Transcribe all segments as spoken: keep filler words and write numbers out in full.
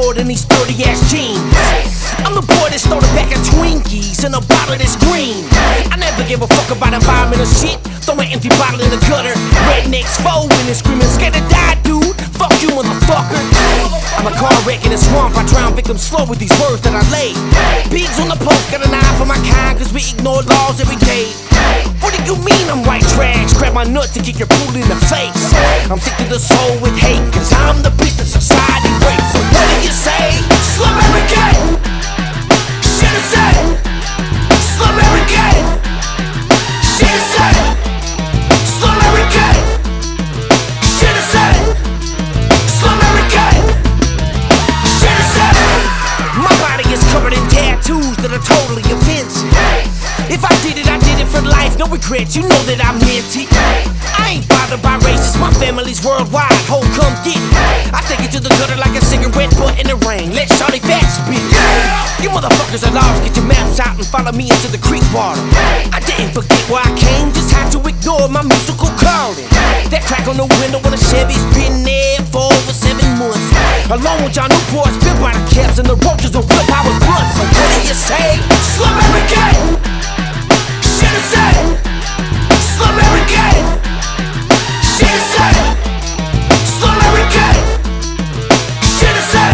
more than these dirty ass jeans. I'm the boy that started back at Twinkies in a bottle that's green. I never give a fuck about environmental shit. Throw an empty bottle in the gutter. Rednecks folding and screaming, scared to die, dude. Fuck you, motherfucker. I'm a car wreck in a swamp. I drown victims slow with these words that I lay. Pigs on the post, got an eye for my kind, cause we ignore laws every day. What do you mean I'm white trash? Grab my nuts and kick your pool in the face. I'm sick to the soul with hate, cause I'm the bitch that society rapes. So what do you say? Slum American! Should've said Slum American! Should've said Slum American! Should've said Slum American! Should've said. My body is covered in tattoos that are totally offensive. If I did it, I did it for life, no regrets, you know that I meant it. I ain't bothered by races, my family's worldwide, ho, come get it. I take it to the gutter like a cigarette butt in the rain, let Shawty Fat spit it. You motherfuckers are lost, get your maps out and follow me into the creek water. I didn't forget where I came, just had to ignore my musical calling. That crack on the window when the Chevy's been there for over seven months. Along with y'all Newports, built by the caps and the roaches of wood, I was blunt. So what do you say? Slum American! Should've said Slum American! Should've said Slum American! Should've said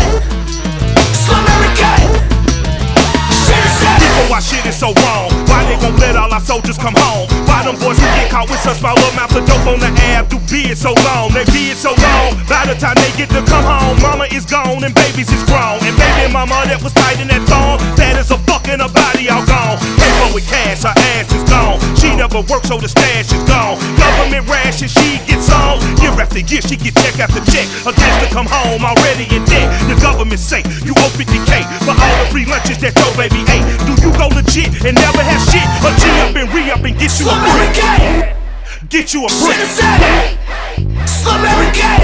Slum American! Should've said. People, why shit is so wrong? Why they won't let all our soldiers come home? Why them boys who get caught with such small amounts of dope on the ab do beard so long? They beard so long, by the time they get to come home, mama is gone and babies is grown. And baby mama that was tight in that thong, that is a fucking her body all gone. Paper with cash, her ass is gone. She never worked, so the stash is gone. Government ration, she gets on. Year after year, she get check after check. Against to come home, already in debt. The government say, you owe fifty K for all the free lunches that your baby ate. Do you go legit and never have shit? Or G up and re up and get you a brick? Get you a brick. Should've said Slum American!